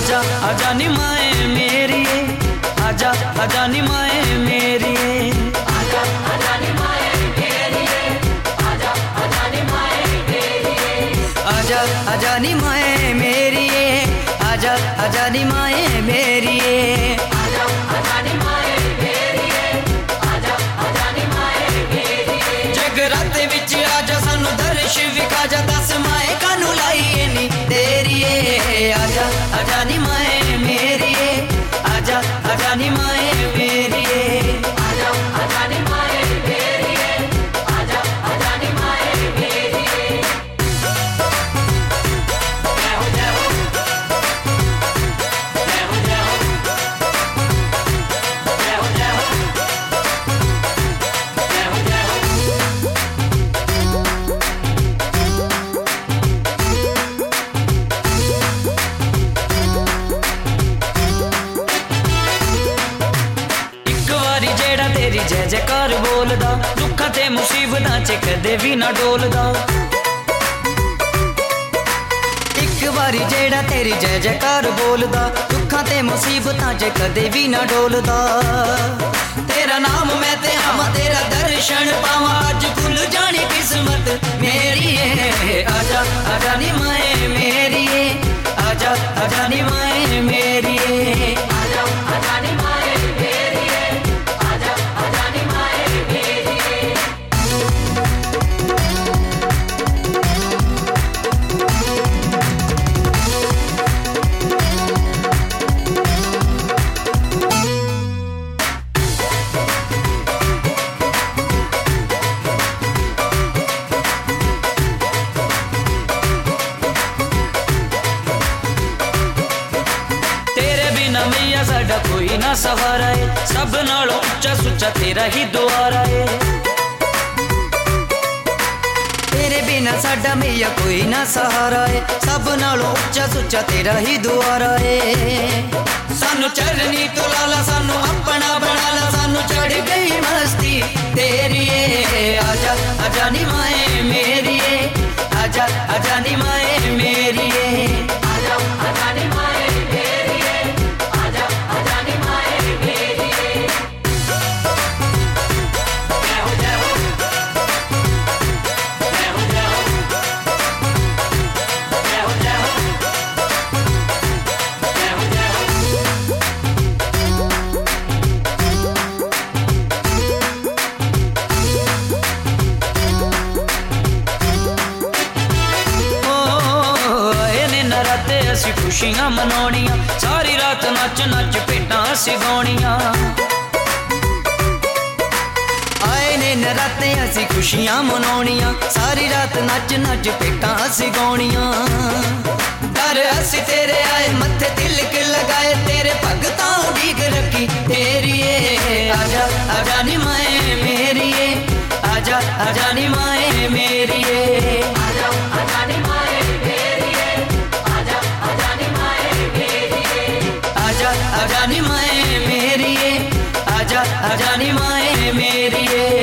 आजा आजा नी माए मेरी, आजा आजा नी माए मेरी, आजा आजा नी माए मेरी, आजा आजा नी माए मेरी, आजा आजा नी माए मेरी, आजा आजा नी माए मेरी, आजा आजा नी माए मेरी, आजा आजा नी माए मेरी। जगराते विच आजा सानू दर्श विखा जा, दस माए कानू लाइए नी तेरी, आजा आजा नी माए मेरी, आजा आजा नी माए मेरी, आजा आजा नी माए मेरी, आजा आजा नी माए मेरी। जय हो जय हो, जय हो जय हो, जय हो जय हो, जय हो जय हो। एक बारी जेड़ा तेरी जय जयकार बोलदा, दुखां ते मुसीबतां च कदे भी ना डोलदा। एक बारी जेड़ा तेरी जय जयकार बोलदा, दुखां ते मुसीबतां च कदे भी ना डोलदा। तेरा नाम मैं ते आवां, तेरा दर्शन पावां, अज खुल जानी किस्मत मेरी, आजा आजा नी माए मेरी, आजा आजा नी माए मेरी, आजा आजा नी माए मेरी, आजा आजा नी माए मेरी। तेरे बिना मैया साडा कोई ना सहारा है, सब नालों उच्चा सुच्चा तेरा ही द्वारा है। तेरे बिना साडा मैया कोई ना सहारा है, सब नालों उच्चा सुच्चा तेरा ही द्वारा है। सानू चरनी तो लाला, सानू अपना बना ला, सानू चढ़ गई मस्ती तेरी, आजा आजा नी माए मेरी, आजा आजा नी माए मेरी, आजा आजा नी माए मेरी, आजा आजा नी माए मेरी। जय हो जय हो, जय हो जय हो, जय हो जय हो, जय हो जय हो। ਇਹਨੇ ਨਰਾਤੇ ਅਸੀਂ ਖੁਸ਼ੀਆਂ ਮਨਾਉਣੀਆਂ, ਸਾਰੀ ਰਾਤ ਨੱਚ ਨੱਚ ਭੇਟਾਂ ਅਸੀਂ ਗਾਉਣੀਆਂ। ਆਏ ਨੇ ਨਰਾਤੇ ਅਸੀਂ ਖੁਸ਼ੀਆਂ ਮਨਾਉਣੀਆਂ, ਸਾਰੀ ਰਾਤ ਨੱਚ ਨੱਚ ਭੇਟਾਂ ਅਸੀਂ ਗਾਉਣੀਆਂ। ਦਰ ਅਸੀਂ ਤੇਰੇ ਆਏ, ਮੱਥੇ ਤਿਲਕ ਲਗਾਏ, ਤੇਰੇ ਭਗਤਾਂ ਉਡੀਕ ਰੱਖੀ ਤੇਰੀ, ਆਜਾ ਆਜਾ ਨੀ ਮਾਏ ਮੇਰੀ, आजा आजा नी माए मेरी, आजा आजा नी माए मेरी, आजा आजा नी माए मेरी, आजा आजा नी माए मेरी, आजा आजा नी माए मेरी।